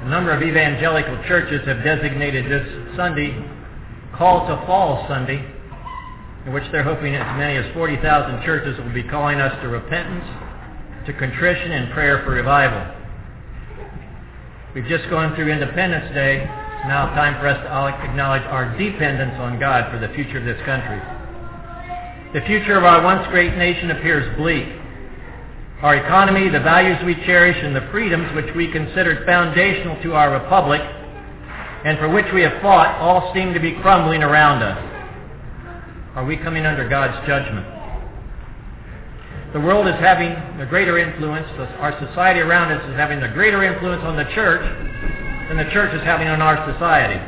A number of evangelical churches have designated this Sunday Call to Fall Sunday, in which they're hoping as many as 40,000 churches will be calling us to repentance, to contrition, and prayer for revival. We've just gone through Independence Day. It's now time for us to acknowledge our dependence on God for the future of this country. The future of our once great nation appears bleak. Our economy, the values we cherish, and the freedoms which we considered foundational to our republic, and for which we have fought, all seem to be crumbling around us. Are we coming under God's judgment? The world is having a greater influence, our society around us is having a greater influence on the church than the church is having on our society.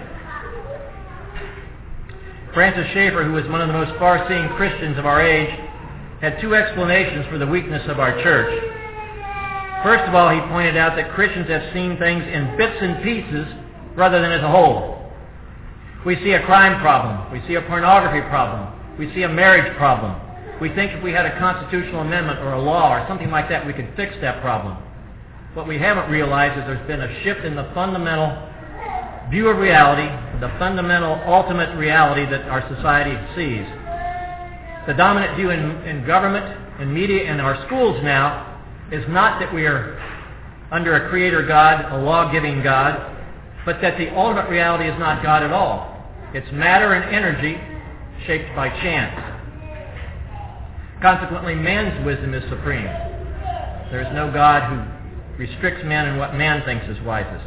Francis Schaeffer, who was one of the most far-seeing Christians of our age, had two explanations for the weakness of our church. First of all, he pointed out that Christians have seen things in bits and pieces rather than as a whole. We see a crime problem. We see a pornography problem. We see a marriage problem. We think if we had a constitutional amendment or a law or something like that, we could fix that problem. What we haven't realized is there's been a shift in the fundamental view of reality, the fundamental ultimate reality that our society sees. The dominant view in government, in media, and our schools now is not that we are under a creator God, a law-giving God, but that the ultimate reality is not God at all. It's matter and energy shaped by chance. Consequently, man's wisdom is supreme. There is no God who restricts man in what man thinks is wisest.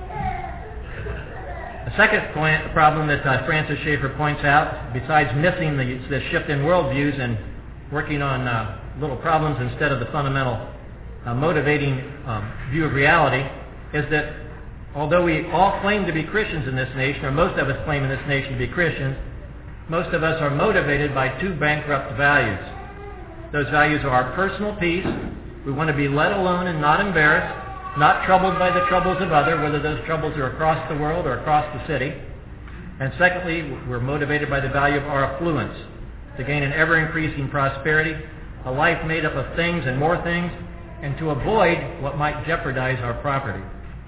The second problem that Francis Schaeffer points out, besides missing the shift in worldviews and working on little problems instead of the fundamental motivating view of reality, is that although we all claim to be Christians in this nation, or most of us claim in this nation to be Christians, most of us are motivated by two bankrupt values. Those values are our personal peace. We want to be let alone and not embarrassed, not troubled by the troubles of others, whether those troubles are across the world or across the city. And secondly, we're motivated by the value of our affluence, to gain an ever-increasing prosperity, a life made up of things and more things, and to avoid what might jeopardize our property.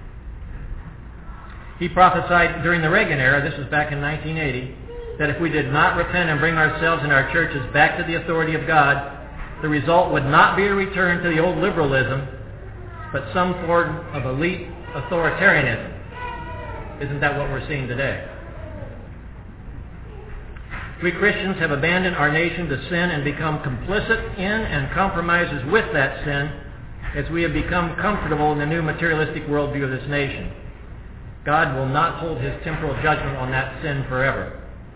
He prophesied during the Reagan era, this was back in 1980, that if we did not repent and bring ourselves and our churches back to the authority of God, the result would not be a return to the old liberalism, but some form of elite authoritarianism. Isn't that what we're seeing today? We Christians have abandoned our nation to sin and become complicit in and compromises with that sin as we have become comfortable in the new materialistic worldview of this nation. God will not hold his temporal judgment on that sin forever.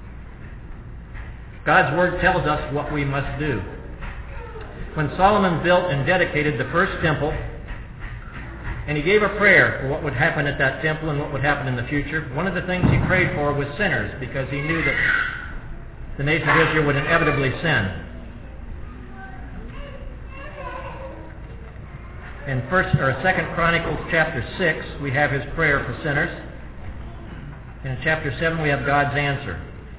God's word tells us what we must do. When Solomon built and dedicated the first temple, and he gave a prayer for what would happen at that temple and what would happen in the future, one of the things he prayed for was sinners, because he knew that the nation of Israel would inevitably sin. In 2 Chronicles chapter 6, we have his prayer for sinners. And in chapter 7, we have God's answer.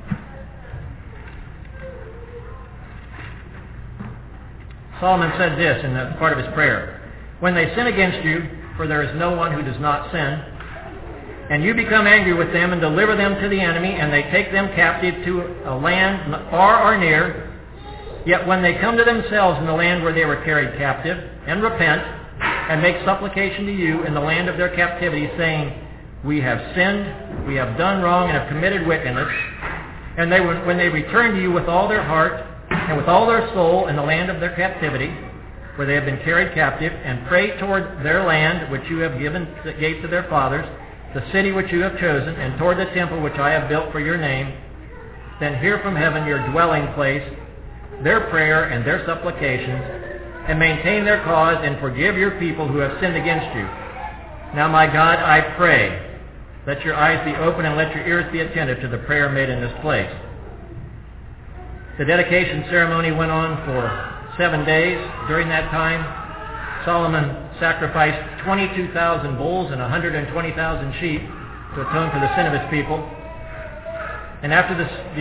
Solomon said this in part of his prayer: "When they sin against you, for there is no one who does not sin, and you become angry with them and deliver them to the enemy, and they take them captive to a land far or near, yet when they come to themselves in the land where they were carried captive, and repent, and make supplication to you in the land of their captivity, saying, we have sinned, we have done wrong, and have committed wickedness, and when they return to you with all their heart, and with all their soul in the land of their captivity, where they have been carried captive, and pray toward their land which you have gave to their fathers, the city which you have chosen, and toward the temple which I have built for your name, then hear from heaven your dwelling place, their prayer and their supplications, and maintain their cause, and forgive your people who have sinned against you. Now, my God, I pray, let your eyes be open and let your ears be attentive to the prayer made in this place." The dedication ceremony went on for 7 days. During that time, Solomon sacrificed 22,000 bulls and 120,000 sheep to atone for the sin of his people. And after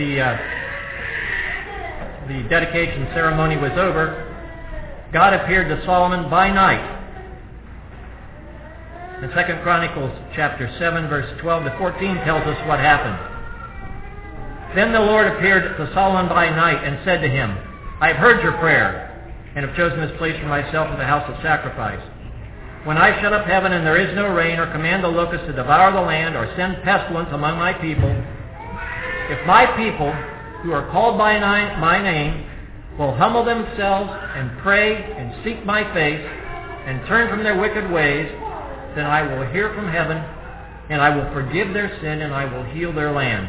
the dedication ceremony was over, God appeared to Solomon by night And 2 Chronicles chapter 7, verse 12 to 14 tells us what happened. Then the Lord appeared to Solomon by night and said to him, I have heard your prayer, and have chosen this place for myself as a house of sacrifice. When I shut up heaven and there is no rain, or command the locusts to devour the land, or send pestilence among my people, if my people, who are called by my name, will humble themselves and pray and seek my face and turn from their wicked ways, then I will hear from heaven, and I will forgive their sin, and I will heal their land.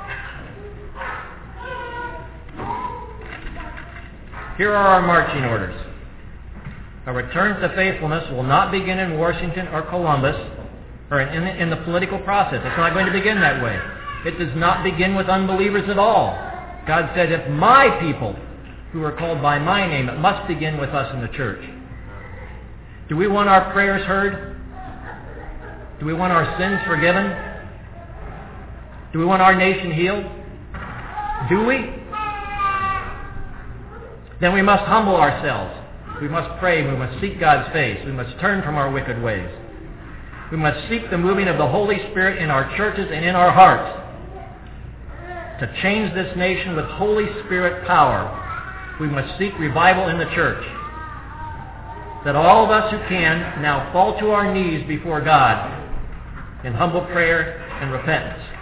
Here are our marching orders. A return to faithfulness will not begin in Washington or Columbus or in the political process. It's not going to begin that way. It does not begin with unbelievers at all. God said, if my people who are called by my name, it must begin with us in the church. Do we want our prayers heard? Do we want our sins forgiven? Do we want our nation healed? Do we? Then we must humble ourselves. We must pray. We must seek God's face. We must turn from our wicked ways. We must seek the moving of the Holy Spirit in our churches and in our hearts to change this nation with Holy Spirit power. We must seek revival in the church. That all of us who can now fall to our knees before God in humble prayer and repentance.